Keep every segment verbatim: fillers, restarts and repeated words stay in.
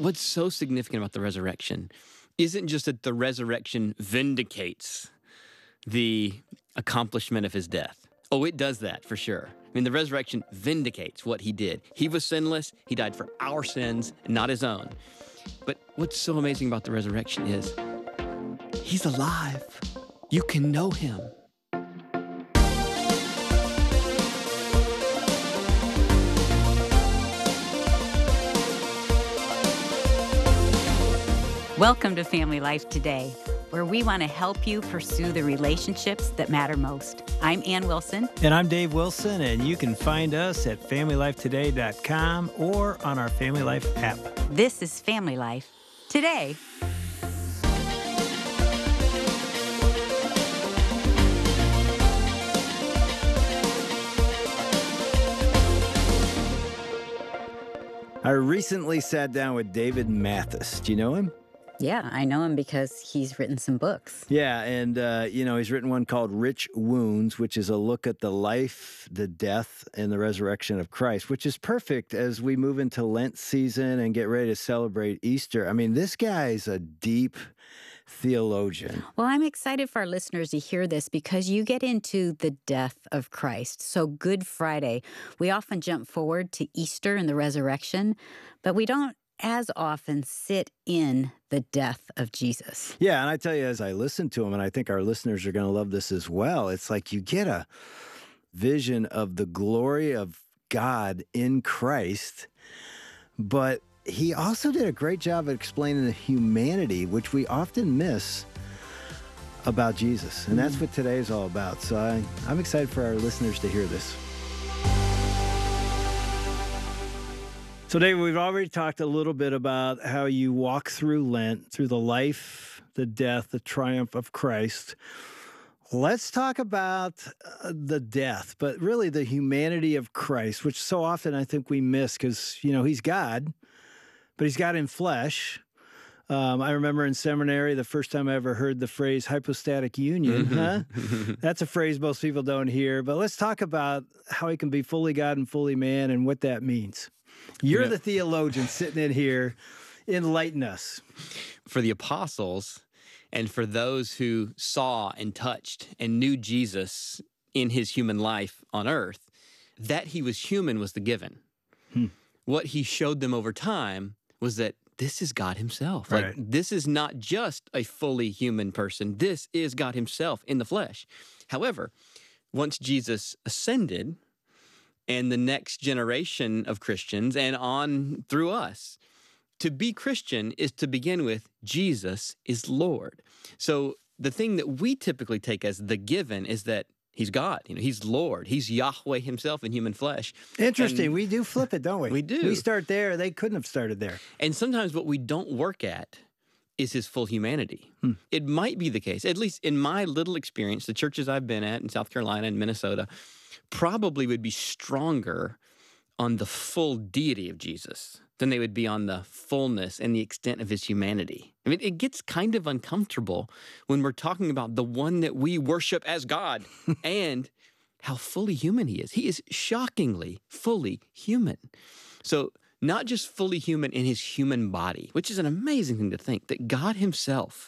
what's so significant about the resurrection isn't just that the resurrection vindicates the accomplishment of his death. Oh, it does that for sure. I mean, the resurrection vindicates what he did. He was sinless. He died for our sins, not his own. But what's so amazing about the resurrection is he's alive. You can know him. Welcome to Family Life Today, where we want to help you pursue the relationships that matter most. I'm Ann Wilson. And I'm Dave Wilson, and you can find us at family life today dot com or on our Family Life app. This is Family Life Today. I recently sat down with David Mathis. Do you know him? Yeah, I know him because he's written some books. Yeah, and, uh, you know, he's written one called Rich Wounds, which is a look at the life, the death, and the resurrection of Christ, which is perfect as we move into Lent season and get ready to celebrate Easter. I mean, this guy's a deep theologian. Well, I'm excited for our listeners to hear this because you get into the death of Christ. So Good Friday, we often jump forward to Easter and the resurrection, but we don't as often sit in the death of Jesus. Yeah, and I tell you, as I listen to him, and I think our listeners are going to love this as well, it's like you get a vision of the glory of God in Christ, but he also did a great job at explaining the humanity, which we often miss about Jesus. And that's what today is all about. So I, I'm excited for our listeners to hear this. So, David, we've already talked a little bit about how you walk through Lent, through the life, the death, the triumph of Christ. Let's talk about uh, the death, but really the humanity of Christ, which so often I think we miss because, you know, he's God, but he's God in flesh. Um, I remember in seminary, the first time I ever heard the phrase hypostatic union. Huh? That's a phrase most people don't hear, but let's talk about how he can be fully God and fully man and what that means. You're Yeah. the theologian sitting in here. Enlighten us. For the apostles and for those who saw and touched and knew Jesus in his human life on earth, that he was human was the given. Hmm. What he showed them over time was that this is God himself. Like, Right. this is not just a fully human person. This is God himself in the flesh. However, once Jesus ascended, and the next generation of Christians and on through us, to be Christian is to begin with, Jesus is Lord. So the thing that we typically take as the given is that he's God. You know, he's Lord. He's Yahweh himself in human flesh. Interesting. And we do flip it, don't we? We do. We start there. They couldn't have started there. And sometimes what we don't work at is his full humanity. Hmm. It might be the case, at least in my little experience, the churches I've been at in South Carolina and Minnesota probably would be stronger on the full deity of Jesus than they would be on the fullness and the extent of his humanity. I mean, it gets kind of uncomfortable when we're talking about the one that we worship as God and how fully human he is. He is shockingly fully human. So not just fully human in his human body, which is an amazing thing to think, that God himself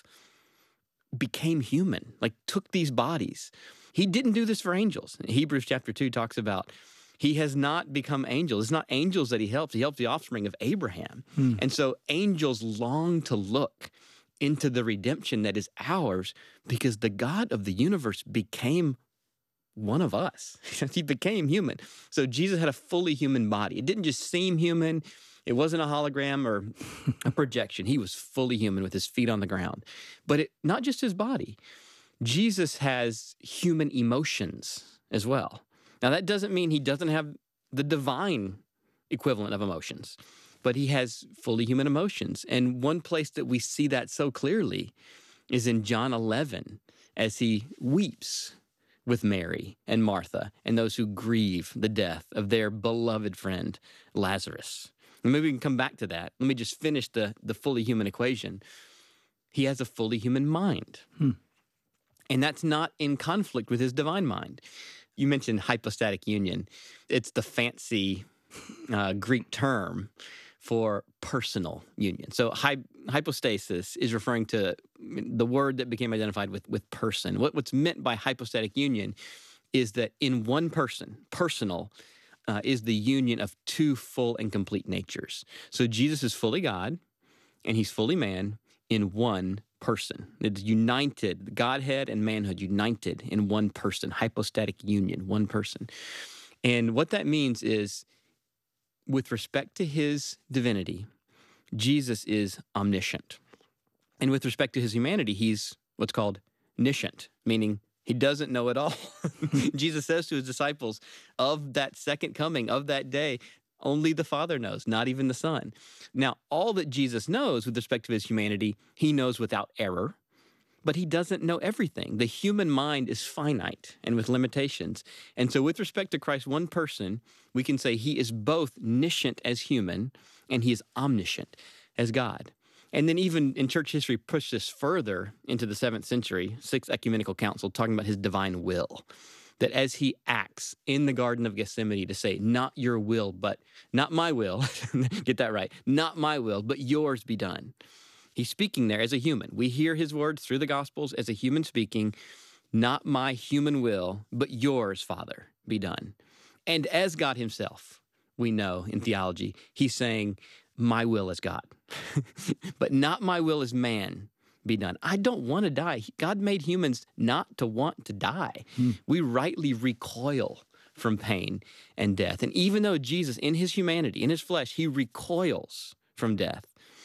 became human, like took these bodies. He didn't do this for angels. Hebrews chapter two talks about he has not become angels. It's not angels that he helps. He helps the offspring of Abraham. Hmm. And so angels long to look into the redemption that is ours because the God of the universe became one of us. He became human. So Jesus had a fully human body. It didn't just seem human. It wasn't a hologram or a projection. He was fully human with his feet on the ground. But it, not just his body. Jesus has human emotions as well. Now, that doesn't mean he doesn't have the divine equivalent of emotions, but he has fully human emotions. And one place that we see that so clearly is in John eleven, as he weeps with Mary and Martha and those who grieve the death of their beloved friend, Lazarus. And maybe we can come back to that. Let me just finish the, the fully human equation. He has a fully human mind. Hmm. And that's not in conflict with his divine mind. You mentioned hypostatic union. It's the fancy uh, Greek term for personal union. So hy- hypostasis is referring to the word that became identified with, with person. What, what's meant by hypostatic union is that in one person, personal, uh, is the union of two full and complete natures. So Jesus is fully God and he's fully man in one person. It's united, Godhead and manhood united in one person, hypostatic union, one person. And what that means is, with respect to his divinity, Jesus is omniscient. And with respect to his humanity, he's what's called niscient, meaning he doesn't know it all. Jesus says to his disciples, of that second coming, of that day, only the Father knows, not even the Son. Now, all that Jesus knows with respect to his humanity, he knows without error, but he doesn't know everything. The human mind is finite and with limitations. And so with respect to Christ, one person, we can say he is both niscient as human and he is omniscient as God. And then even in church history, push this further into the seventh century, Sixth Ecumenical Council, talking about his divine will. That as he acts in the Garden of Gethsemane to say, not your will, but not my will, get that right, not my will, but yours be done. He's speaking there as a human. We hear his words through the Gospels as a human speaking, not my human will, but yours, Father, be done. And as God himself, we know in theology, he's saying, my will as God, but not my will as man be done. I don't want to die. God made humans not to want to die. Hmm. We rightly recoil from pain and death. And even though Jesus, in his humanity, in his flesh, he recoils from death,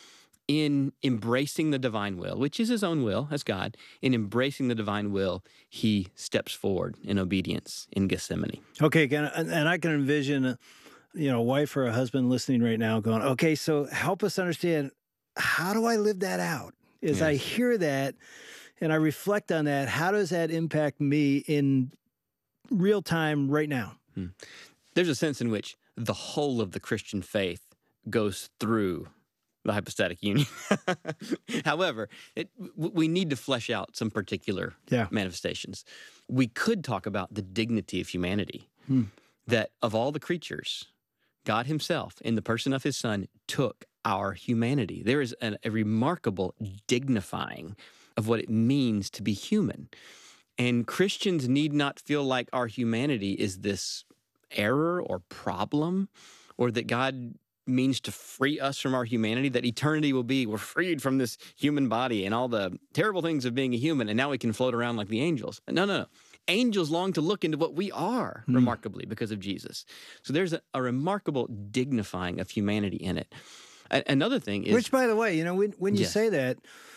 in embracing the divine will, which is his own will as God, in embracing the divine will, he steps forward in obedience in Gethsemane. Okay, and I can envision, you know, a wife or a husband listening right now going, okay, so help us understand, how do I live that out? As yes. I hear that and I reflect on that, how does that impact me in real time right now? Hmm. There's a sense in which the whole of the Christian faith goes through the hypostatic union. However, it, we need to flesh out some particular yeah. manifestations. We could talk about the dignity of humanity, hmm. that of all the creatures, God himself, in the person of his Son, took our humanity. There is a, a remarkable dignifying of what it means to be human. And Christians need not feel like our humanity is this error or problem, or that God means to free us from our humanity, that eternity will be, we're freed from this human body and all the terrible things of being a human, and now we can float around like the angels. No, no, no. Angels long to look into what we are, mm. remarkably, because of Jesus. So there's a, a remarkable dignifying of humanity in it. A- another thing is... Which, by the way, you know, when, when you yes. say that,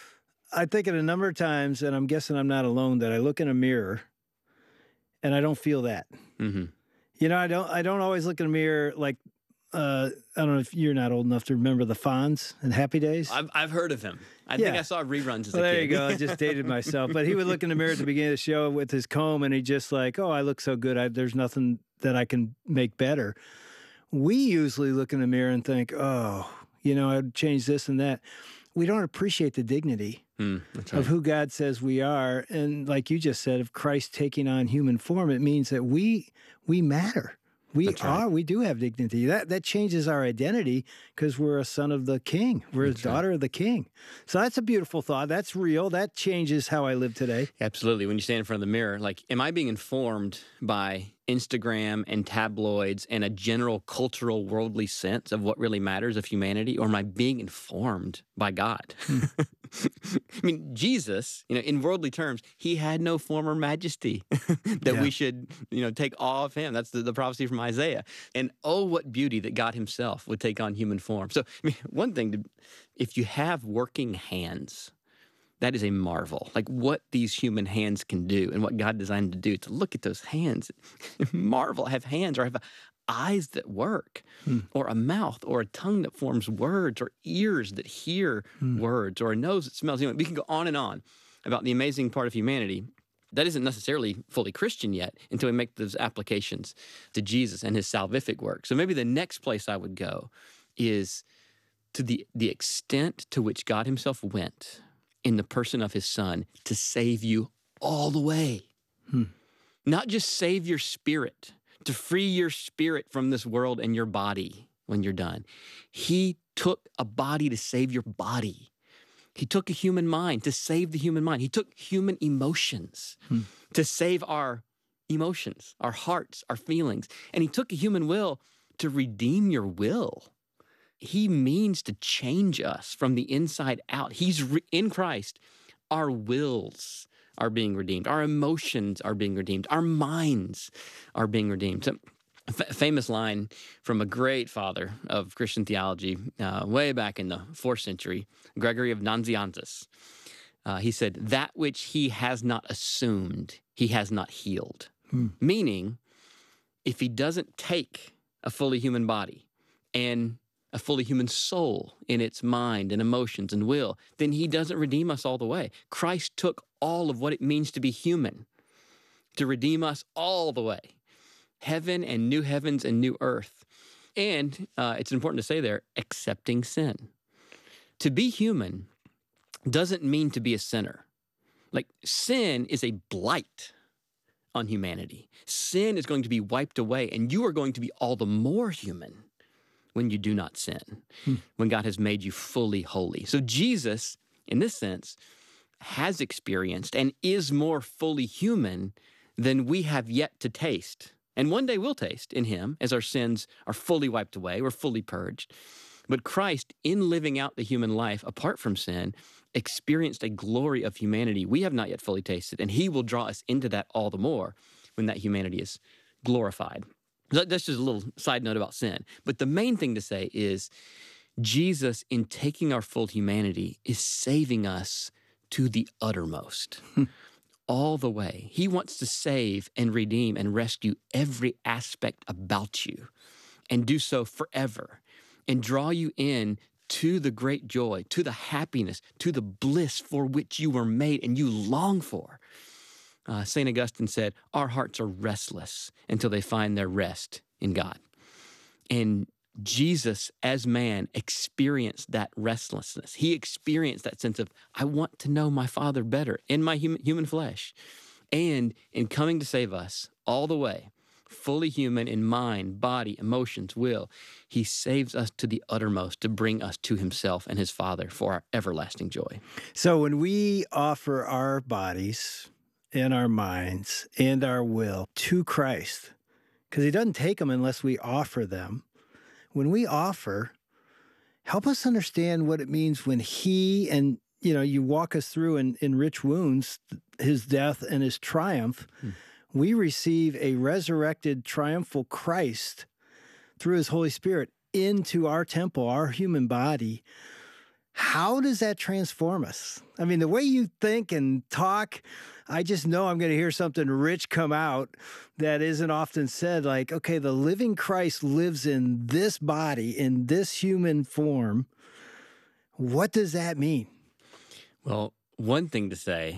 I think it a number of times, and I'm guessing I'm not alone, that I look in a mirror and I don't feel that. Mm-hmm. You know, I don't I don't always look in a mirror like, uh, I don't know if you're not old enough to remember the Fonz and Happy Days. I've, I've heard of him. I yeah. think I saw reruns as well, a kid. There you go. I just dated myself. But he would look in the mirror at the beginning of the show with his comb, and he just like, oh, I look so good. I, there's nothing that I can make better. We usually look in the mirror and think, oh, you know, I'd change this and that. We don't appreciate the dignity mm, that's right. of who God says we are. And like you just said, of Christ taking on human form, it means that we we matter. We right. are, we do have dignity. That that changes our identity because we're a son of the king. We're that's a daughter right. of the king. So that's a beautiful thought. That's real. That changes how I live today. Absolutely. When you stand in front of the mirror, like, am I being informed by Instagram and tabloids and a general cultural worldly sense of what really matters of humanity, or am I being informed by God? I mean, Jesus, you know, in worldly terms, he had no form or majesty that yeah. we should, you know, take awe of him. That's the, the prophecy from Isaiah. And oh, what beauty that God himself would take on human form. So, I mean, one thing, to, if you have working hands, that is a marvel. Like what these human hands can do and what God designed to do, to look at those hands, marvel, have hands or have eyes that work, hmm. or a mouth or a tongue that forms words, or ears that hear hmm. words, or a nose that smells. You know, we can go on and on about the amazing part of humanity that isn't necessarily fully Christian yet until we make those applications to Jesus and his salvific work. So maybe the next place I would go is to the, the extent to which God himself went in the person of his Son to save you all the way. Hmm. Not just save your spirit, to free your spirit from this world and your body when you're done. He took a body to save your body. He took a human mind to save the human mind. He took human emotions hmm. to save our emotions, our hearts, our feelings. And he took a human will to redeem your will. He means to change us from the inside out. He's re- in Christ. Our wills are being redeemed. Our emotions are being redeemed. Our minds are being redeemed. So, f- famous line from a great father of Christian theology uh, way back in the fourth century, Gregory of Nazianzus. Uh, he said, "That which he has not assumed, he has not healed." Hmm. Meaning, if he doesn't take a fully human body and a fully human soul in its mind and emotions and will, then he doesn't redeem us all the way. Christ took all of what it means to be human to redeem us all the way. Heaven and new heavens and new earth. And uh, it's important to say there, accepting sin. To be human doesn't mean to be a sinner. Like, sin is a blight on humanity. Sin is going to be wiped away, and you are going to be all the more human when you do not sin, hmm. when God has made you fully holy. So Jesus, in this sense, has experienced and is more fully human than we have yet to taste. And one day we'll taste in him as our sins are fully wiped away, we're fully purged. But Christ, in living out the human life apart from sin, experienced a glory of humanity we have not yet fully tasted, and he will draw us into that all the more when that humanity is glorified. That's just a little side note about sin. But the main thing to say is Jesus, in taking our full humanity, is saving us to the uttermost, all the way. He wants to save and redeem and rescue every aspect about you and do so forever and draw you in to the great joy, to the happiness, to the bliss for which you were made and you long for. Uh, Saint Augustine said, our hearts are restless until they find their rest in God. And Jesus, as man, experienced that restlessness. He experienced that sense of, I want to know my Father better in my human, human flesh. And in coming to save us all the way, fully human in mind, body, emotions, will, he saves us to the uttermost to bring us to himself and his Father for our everlasting joy. So when we offer our bodies and our minds and our will to Christ, because he doesn't take them unless we offer them, when we offer, help us understand what it means when he, and you know, you walk us through in, in Rich Wounds, his death and his triumph, hmm. we receive a resurrected, triumphal Christ through his Holy Spirit into our temple, our human body. How does that transform us? I mean, the way you think and talk, I just know I'm going to hear something rich come out that isn't often said, like, okay, the living Christ lives in this body, in this human form. What does that mean? Well, one thing to say,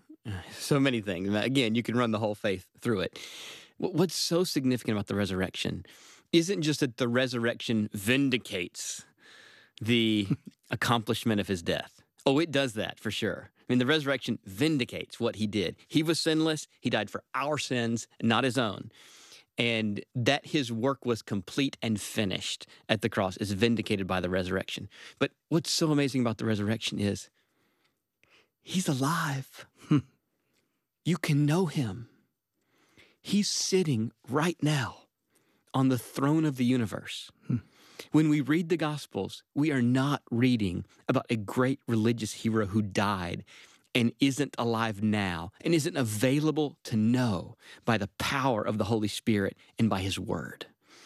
so many things. Again, you can run the whole faith through it. What's so significant about the resurrection isn't just that the resurrection vindicates the accomplishment of his death. Oh, it does that for sure. I mean, the resurrection vindicates what he did. He was sinless. He died for our sins, not his own. And that his work was complete and finished at the cross is vindicated by the resurrection. But what's so amazing about the resurrection is he's alive. You can know him. He's sitting right now on the throne of the universe. Hmm. When we read the Gospels, we are not reading about a great religious hero who died and isn't alive now and isn't available to know by the power of the Holy Spirit and by his word.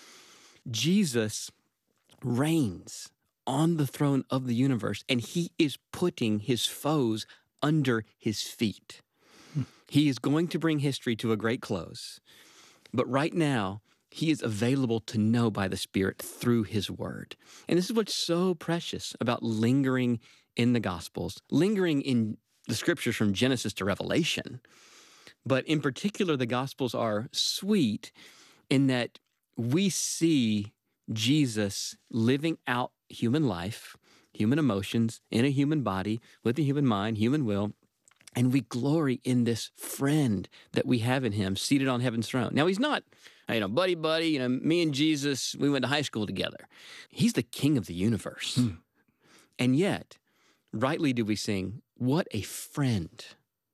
Jesus reigns on the throne of the universe, and he is putting his foes under his feet. Hmm. He is going to bring history to a great close, but right now, he is available to know by the Spirit through his word. And this is what's so precious about lingering in the Gospels, lingering in the scriptures from Genesis to Revelation. But in particular, the Gospels are sweet in that we see Jesus living out human life, human emotions, in a human body, with a human mind, human will, and we glory in this friend that we have in him seated on heaven's throne. Now, he's not You know, buddy, buddy, you know, me and Jesus, we went to high school together. He's the king of the universe. Hmm. And yet, rightly do we sing, what a friend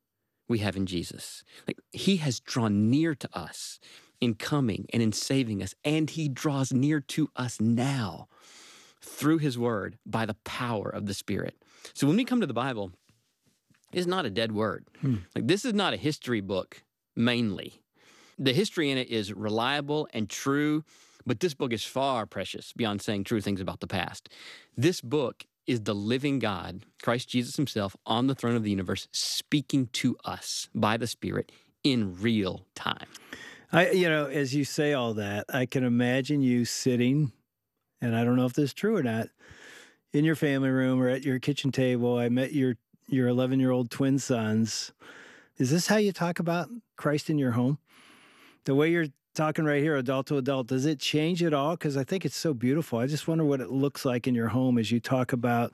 we have in Jesus. Like, he has drawn near to us in coming and in saving us, and he draws near to us now through his word by the power of the Spirit. So when we come to the Bible, it's not a dead word. Hmm. Like, this is not a history book mainly. The history in it is reliable and true, but this book is far precious beyond saying true things about the past. This book is the living God, Christ Jesus himself, on the throne of the universe, speaking to us by the Spirit in real time. I, you know, as you say all that, I can imagine you sitting, and I don't know if this is true or not, in your family room or at your kitchen table. I met your your eleven-year-old twin sons. Is this how you talk about Christ in your home? The way you're talking right here, adult to adult, does it change at all? Because I think it's so beautiful. I just wonder what it looks like in your home as you talk about,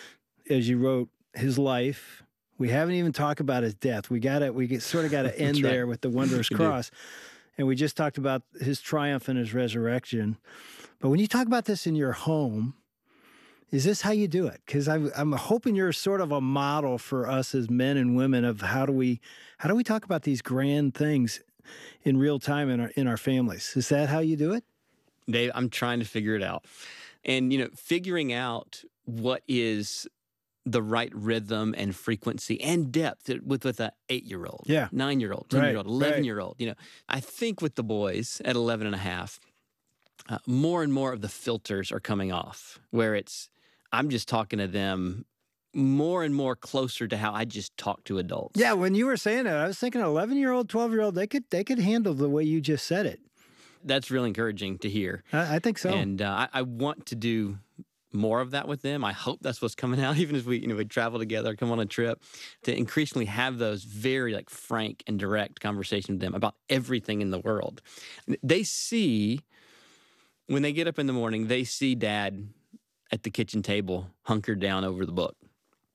as you wrote, his life. We haven't even talked about his death. We got to, we get, sort of got to end right. there with the wondrous cross. And we just talked about his triumph and his resurrection. But when you talk about this in your home, is this how you do it? Because I'm hoping you're sort of a model for us as men and women of how do we, how do we talk about these grand things in real time in our in our families. Is that how you do it? Dave, I'm trying to figure it out. And, you know, figuring out what is the right rhythm and frequency and depth with, with an eight-year-old, yeah. nine-year-old, ten-year-old, right. eleven-year-old. Right. You know, I think with the boys at eleven and a half, uh, more and more of the filters are coming off, where it's, I'm just talking to them more and more closer to how I just talk to adults. Yeah, when you were saying that, I was thinking eleven-year-old, twelve-year-old, they could they could handle the way you just said it. That's really encouraging to hear. I, I think so. And uh, I, I want to do more of that with them. I hope that's what's coming out, even as we, you know, we travel together, come on a trip, to increasingly have those very like frank and direct conversations with them about everything in the world. They see, when they get up in the morning, they see Dad at the kitchen table, hunkered down over the book.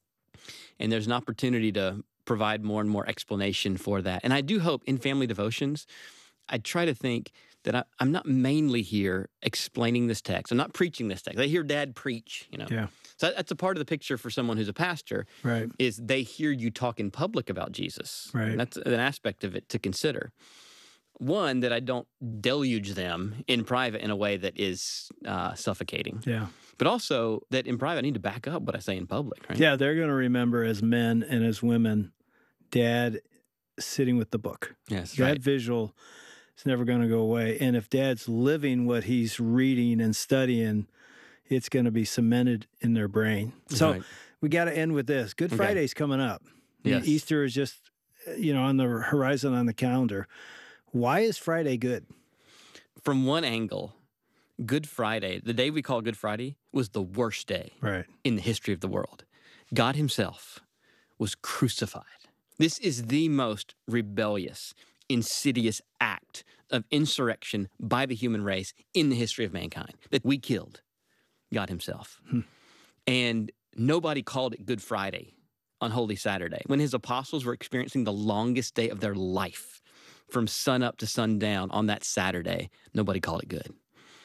And there's an opportunity to provide more and more explanation for that. And I do hope in family devotions, I try to think that I, I'm not mainly here explaining this text. I'm not preaching this text. They hear Dad preach, you know. Yeah. So that's a part of the picture for someone who's a pastor, right? Is they hear you talk in public about Jesus. Right. And that's an aspect of it to consider. One, that I don't deluge them in private in a way that is uh, suffocating. Yeah. But also that in private, I need to back up what I say in public, right? Yeah, they're going to remember as men and as women, Dad sitting with the book. Yes, that right. visual is never going to go away. And if Dad's living what he's reading and studying, it's going to be cemented in their brain. So right. we got to end with this. Good okay. Friday's coming up. Yes. Easter is just, you know, on the horizon on the calendar. Why is Friday good? From one angle, Good Friday, the day we call Good Friday, was the worst day right. in the history of the world. God himself was crucified. This is the most rebellious, insidious act of insurrection by the human race in the history of mankind, that we killed God himself. Hmm. And nobody called it Good Friday on Holy Saturday, when his apostles were experiencing the longest day of their life. From sun up to sundown on that Saturday, nobody called it good.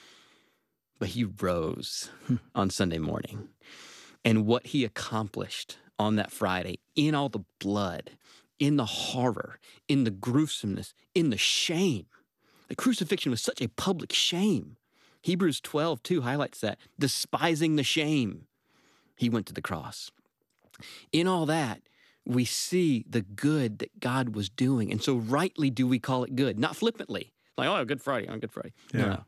But he rose on Sunday morning. And what he accomplished on that Friday, in all the blood, in the horror, in the gruesomeness, in the shame. The crucifixion was such a public shame. Hebrews twelve two highlights that. Despising the shame, he went to the cross. In all that, we see the good that God was doing. And so rightly do we call it good, not flippantly. Like, oh, Good Friday, on Good Friday. Yeah. No, no.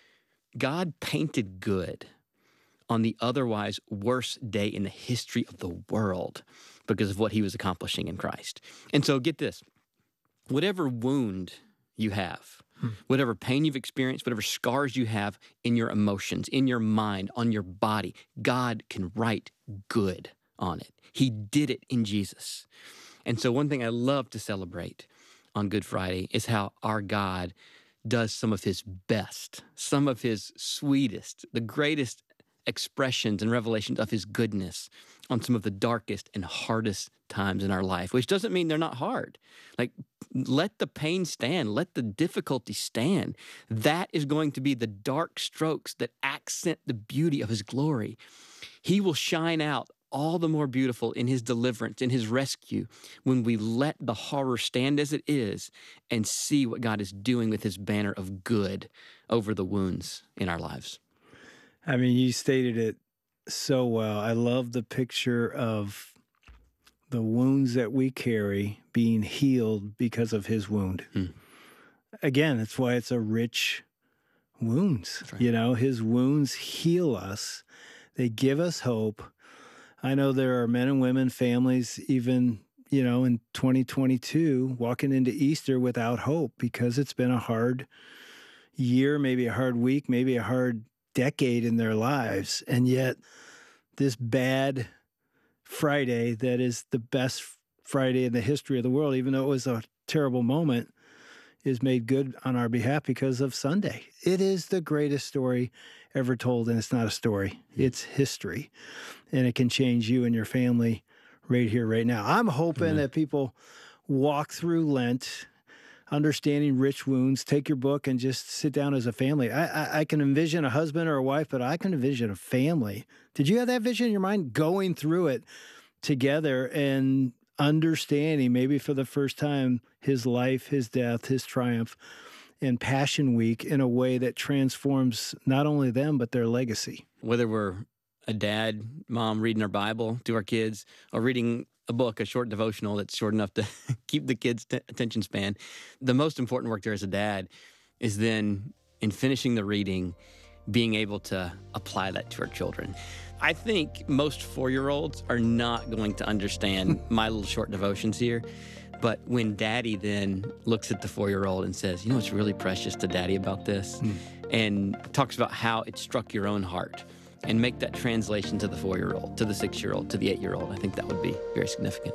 God painted good on the otherwise worst day in the history of the world because of what he was accomplishing in Christ. And so get this, whatever wound you have, hmm. whatever pain you've experienced, whatever scars you have in your emotions, in your mind, on your body, God can write good on it. He did it in Jesus. And so one thing I love to celebrate on Good Friday is how our God does some of his best, some of his sweetest, the greatest expressions and revelations of his goodness on some of the darkest and hardest times in our life, which doesn't mean they're not hard. Like, Let the pain stand. Let the difficulty stand. That is going to be the dark strokes that accent the beauty of his glory. He will shine out all the more beautiful in his deliverance, in his rescue, when we let the horror stand as it is and see what God is doing with his banner of good over the wounds in our lives. I mean, you stated it so well. I love the picture of the wounds that we carry being healed because of his wound. Hmm. Again, that's why it's a rich wounds. Right. You know, his wounds heal us. They give us hope. I know there are men and women, families, even, you know, in twenty twenty-two, walking into Easter without hope because it's been a hard year, maybe a hard week, maybe a hard decade in their lives. And yet this bad Friday that is the best Friday in the history of the world, even though it was a terrible moment, is made good on our behalf because of Sunday. It is the greatest story ever told, and it's not a story. It's history, and it can change you and your family right here, right now. I'm hoping mm-hmm. that people walk through Lent, understanding rich wounds, take your book and just sit down as a family. I, I, I can envision a husband or a wife, but I can envision a family. Did you have that vision in your mind? Going through it together and understanding maybe for the first time his life, his death, his triumph, and Passion Week in a way that transforms not only them, but their legacy. Whether we're a dad, mom reading our Bible to our kids, or reading a book, a short devotional that's short enough to keep the kids' t- attention span, the most important work there as a dad is then, in finishing the reading, being able to apply that to our children. I think most four-year-olds are not going to understand my little short devotions here. But when Daddy then looks at the four-year-old and says, you know what's really precious to Daddy about this? Mm. And talks about how it struck your own heart, and make that translation to the four-year-old, to the six-year-old, to the eight-year-old, I think that would be very significant.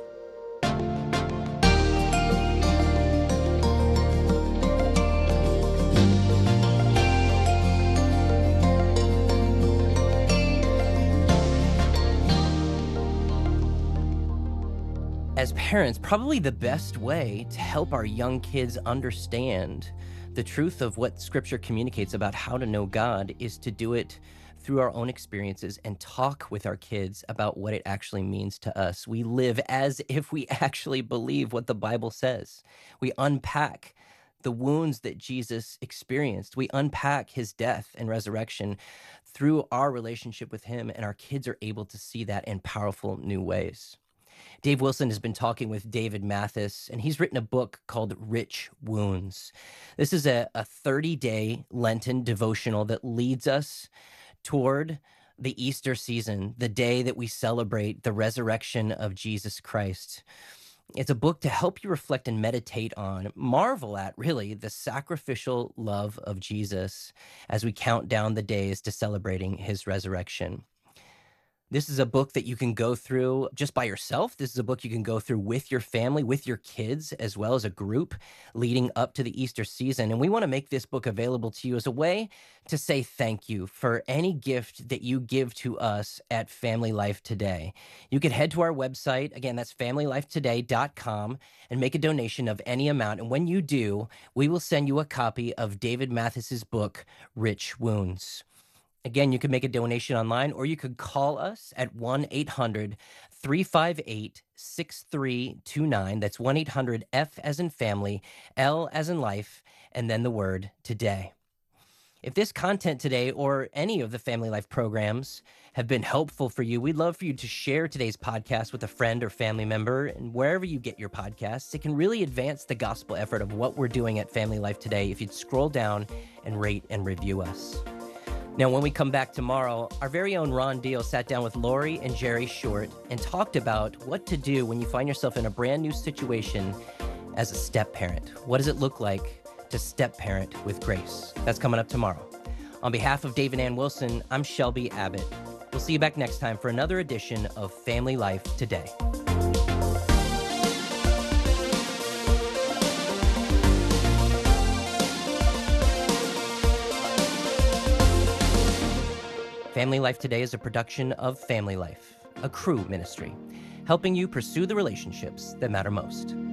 As parents, probably the best way to help our young kids understand the truth of what Scripture communicates about how to know God is to do it through our own experiences and talk with our kids about what it actually means to us. We live as if we actually believe what the Bible says. We unpack the wounds that Jesus experienced. We unpack his death and resurrection through our relationship with him, and our kids are able to see that in powerful new ways. Dave Wilson has been talking with David Mathis, and he's written a book called Rich Wounds. This is a thirty-day Lenten devotional that leads us toward the Easter season, the day that we celebrate the resurrection of Jesus Christ. It's a book to help you reflect and meditate on, marvel at, really, the sacrificial love of Jesus as we count down the days to celebrating his resurrection. This is a book that you can go through just by yourself. This is a book you can go through with your family, with your kids, as well as a group leading up to the Easter season. And we want to make this book available to you as a way to say thank you for any gift that you give to us at Family Life Today. You can head to our website. Again, that's family life today dot com, and make a donation of any amount. And when you do, we will send you a copy of David Mathis's book, Rich Wounds. Again, you can make a donation online, or you could call us at one eight hundred three five eight six three two nine. That's one eight hundred F as in family, L as in life, and then the word today. If this content today or any of the Family Life programs have been helpful for you, we'd love for you to share today's podcast with a friend or family member. And wherever you get your podcasts, it can really advance the gospel effort of what we're doing at Family Life Today if you'd scroll down and rate and review us. Now, when we come back tomorrow, our very own Ron Deal sat down with Lori and Jerry Short and talked about what to do when you find yourself in a brand new situation as a step parent. What does it look like to step parent with grace? That's coming up tomorrow. On behalf of Dave and Ann Wilson, I'm Shelby Abbott. We'll see you back next time for another edition of Family Life Today. Family Life Today is a production of Family Life, a Cru ministry, helping you pursue the relationships that matter most.